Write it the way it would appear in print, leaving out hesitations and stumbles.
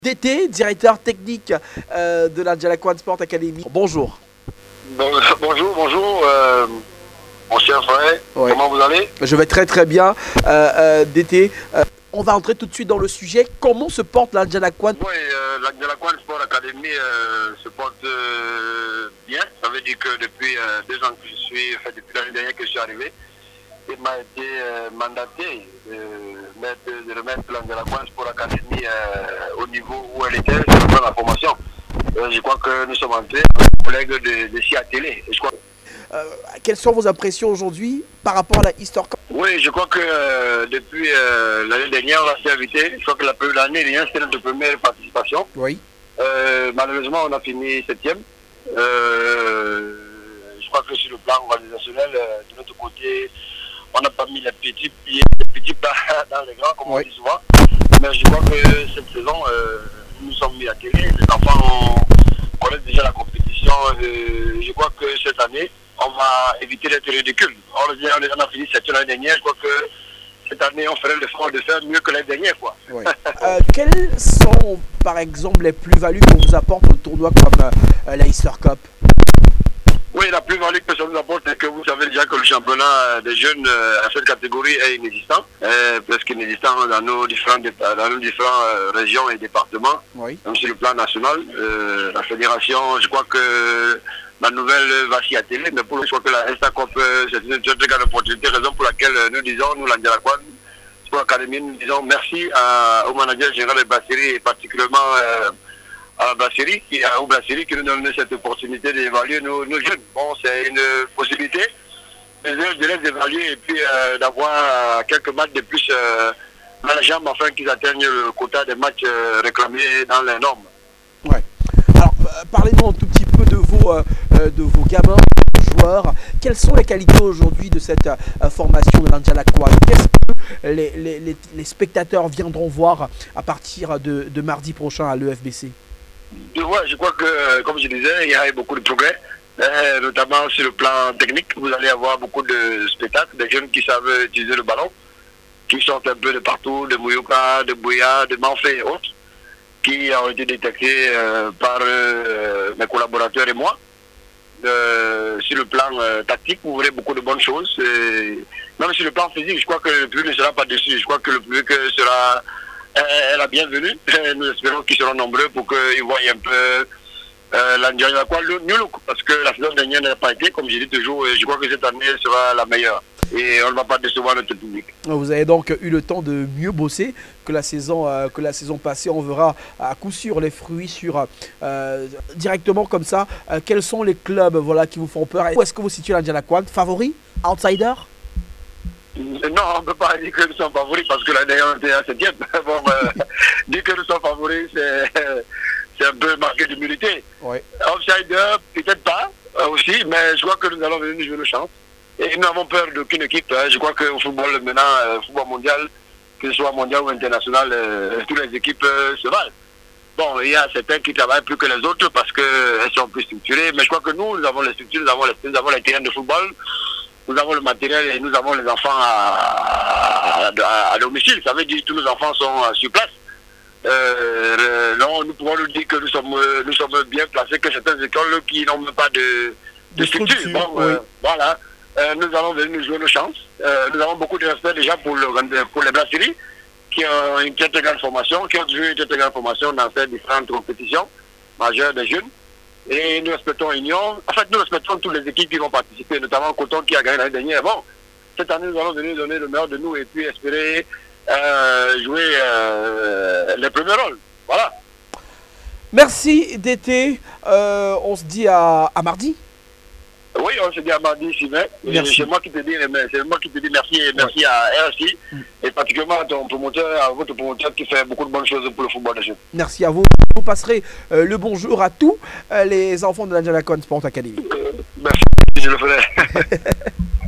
Dété, directeur technique de la Jalaquan Sport Academy. Bonjour. Bonjour, mon cher frère. Ouais. Comment vous allez? Je vais très bien. Dété, on va entrer tout de suite dans le sujet. Comment se porte la Jalaquan? Oui, la Jalaquan Sport Academy se porte bien. Ça veut dire que depuis 2 ans que depuis l'année dernière que je suis arrivé, il m'a été mandaté de remettre la Jalaquan Sport Academy au niveau où elle était sur la formation. Je crois que nous sommes entrés avec les collègues de CIA Télé. Je crois... Quelles sont vos impressions aujourd'hui par rapport à la Histoire Cup? Oui, je crois que depuis l'année dernière, on a été invité. Je crois que l'année dernière, c'était notre première participation. Oui. Malheureusement, on a fini 7e. Je crois que sur le plan organisationnel, de notre côté, on n'a pas mis les petits pas dans les grands, comme on dit souvent. Mais je crois que cette saison, nous sommes mis à télé. Les enfants connaissent déjà la compétition. Je crois que cette année, on va éviter d'être ridicule. On a fini 7e l'année dernière. Je crois que cette année, on ferait l'effort de faire mieux que l'année dernière, quoi. Oui. Quelles sont, par exemple, les plus-values qu'on vous apporte au tournoi comme la Histoire Cup? Oui, la plus-value que ça nous apporte, c'est que vous savez déjà que le championnat des jeunes à cette catégorie est inexistant, presque inexistant dans nos différentes régions et départements, oui. Même sur le plan national. La fédération, je crois que la nouvelle va s'y atteler, mais pour le choix que la Histoire Cup, c'est une très grande opportunité, raison pour laquelle nous disons, nous, la Jalaquan Sport Academy, nous disons merci au manager général de Brasserie et particulièrement à la Brasserie, au Brasserie qui nous donne cette opportunité d'évaluer nos jeunes. Bon, c'est une possibilité de les évaluer et puis d'avoir quelques matchs de plus dans la jambe afin qu'ils atteignent le quota des matchs réclamés dans les normes. Ouais. Alors, parlez-nous un tout petit peu de vos gamins, joueurs. Quelles sont les qualités aujourd'hui de cette formation de la Jalaquan? Qu'est-ce que les spectateurs viendront voir à partir de mardi prochain à l'EFBC? Je crois que, comme je disais, il y a eu beaucoup de progrès, notamment sur le plan technique. Vous allez avoir beaucoup de spectacles, des jeunes qui savent utiliser le ballon, qui sortent un peu de partout, de Mouyouka, de Bouya, de Manfé et autres, qui ont été détectés par mes collaborateurs et moi. Sur le plan tactique, vous verrez beaucoup de bonnes choses. Même sur le plan physique, je crois que le public ne sera pas dessus. Je crois que le public sera la bienvenue. Nous espérons qu'ils seront nombreux pour qu'ils voient un peu la Jalaquan New Look, parce que la saison dernière n'a pas été, comme je dis toujours, je crois que cette année sera la meilleure. Et on ne va pas décevoir notre public. Vous avez donc eu le temps de mieux bosser que la saison passée. On verra à coup sûr les fruits sur directement comme ça. Quels sont les clubs qui vous font peur? Où est-ce que vous situez la Jalaquan? Favori? Outsider? Non, on ne peut pas dire que nous sommes favoris parce que l'année dernière on était à 7e. Bon, dire que nous sommes favoris, c'est un peu marqué d'humilité. Oui. Outsider, peut-être pas aussi, mais je crois que nous allons venir jouer nos chances. Et nous n'avons peur d'aucune équipe. Je crois qu'au football maintenant, football mondial, que ce soit mondial ou international, toutes les équipes se valent. Bon, il y a certains qui travaillent plus que les autres parce qu'elles sont plus structurées, mais je crois que nous avons les structures, nous avons les terrains de football, nous avons le matériel et nous avons les enfants à domicile. Ça veut dire que tous nos enfants sont sur place. Non, nous pouvons nous dire que nous sommes bien placés, que certaines écoles qui n'ont même pas de structure. Bon, oui. Voilà. Nous allons venir nous jouer nos chances. Nous avons beaucoup de respect déjà pour les brasseries qui ont une très grande formation, qui ont joué une très grande formation dans ces différentes compétitions majeures des jeunes. Et nous respectons Union. En fait, nous respectons toutes les équipes qui vont participer, notamment Coton qui a gagné l'année dernière. Bon, cette année, nous allons venir donner le meilleur de nous et puis espérer jouer les premiers rôles. Voilà. Merci Dété. On se dit à mardi. Oui, on se dit à mardi, Sylvain. C'est moi qui te dis merci et merci à RSI et particulièrement à ton promoteur, à votre promoteur qui fait beaucoup de bonnes choses pour le football des jeunes. Merci à vous. Vous passerez le bonjour à tous les enfants de la Jalaquan Sport Academy. Merci, je le ferai.